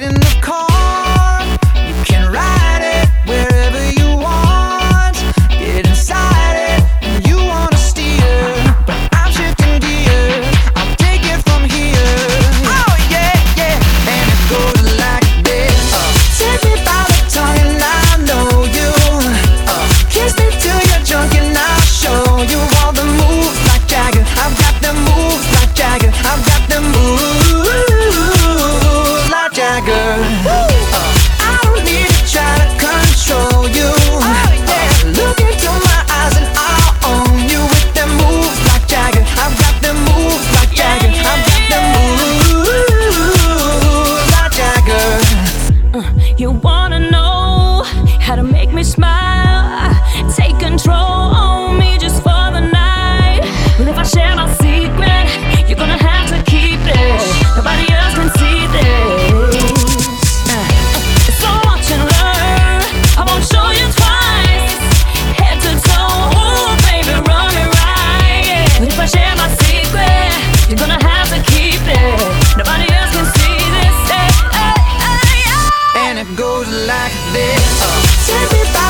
in the car. You can ride it wherever you want. Get inside it and you wanna steer, but I'm shifting gears. I'll take it from here. Oh yeah, yeah. And it goes like this. Take me by the tongue and I know you. Kiss me till you're drunk and I'll show you all the moves like Jagger. I've got the moves like Jagger. I've got the moves like Jagger. I don't need to try to control you. Look into my eyes and I'll own you with them moves like Jagger. I've got them moves like Jagger. I've got them moves like Jagger. You wanna know how to make me smile? Take control on me just for the night. But if I share my secret, you're gonna have to keep it. Nobody else can see this. So watch and learn. I won't show you twice. Head to toe, ooh, baby, run me right. But if I share my secret, you're gonna have to keep it. Nobody else can see this. And it goes like this. Take me by